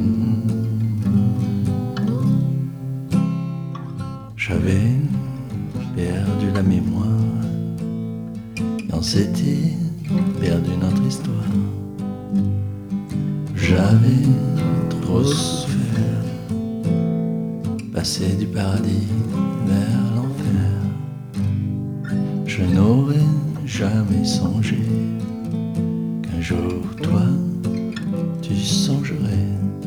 J'avais perdu la mémoire quand c'était perdu notre histoire. J'avais trop souffert, passé du paradis vers l'enfer. Je n'aurais jamais songé qu'un jour toi tu songerais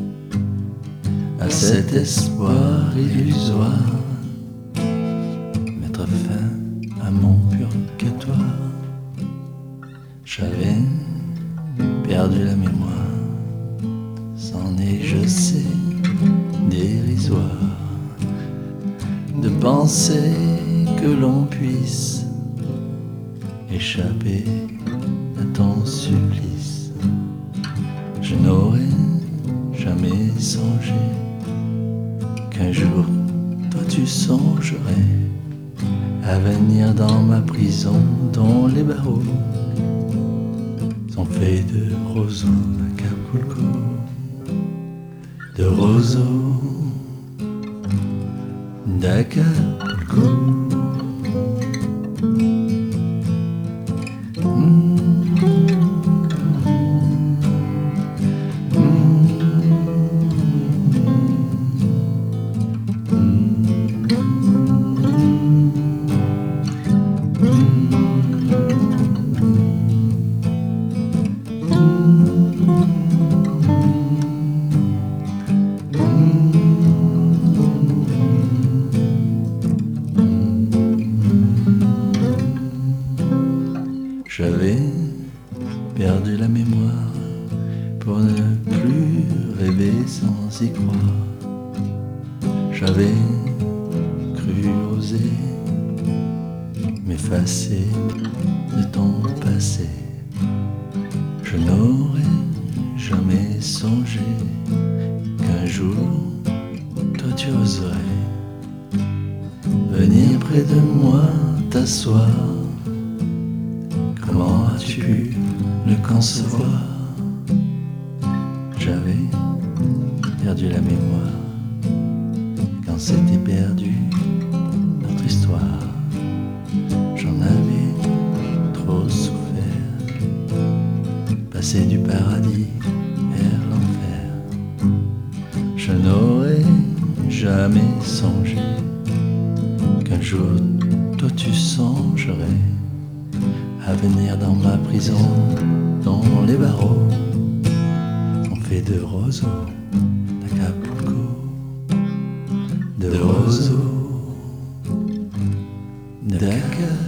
à cet espoir illusoire, mettre fin à mon purgatoire. J'avais perdu la mémoire, c'en est, je sais, dérisoire de penser que l'on puisse échapper à ton supplice. Je n'aurais jamais songé qu'un jour toi tu songerais à venir dans ma prison dont les barreaux sont faits de roseaux d'Acapulco, de roseaux d'Acapulco. J'avais perdu la mémoire pour ne plus rêver sans y croire. J'avais cru oser m'effacer de ton passé. Je n'aurais jamais songé qu'un jour toi tu oserais venir près de moi t'asseoir. Comment as-tu pu le concevoir? J'avais perdu la mémoire quand s'était perdu notre histoire. J'en avais trop souffert, passé du paradis vers l'enfer. Je n'aurais jamais songé qu'un jour toi tu songerais à venir dans ma prison dont les barreaux sont faits de roseaux d'Acapulco, de roseaux d'Acapulco.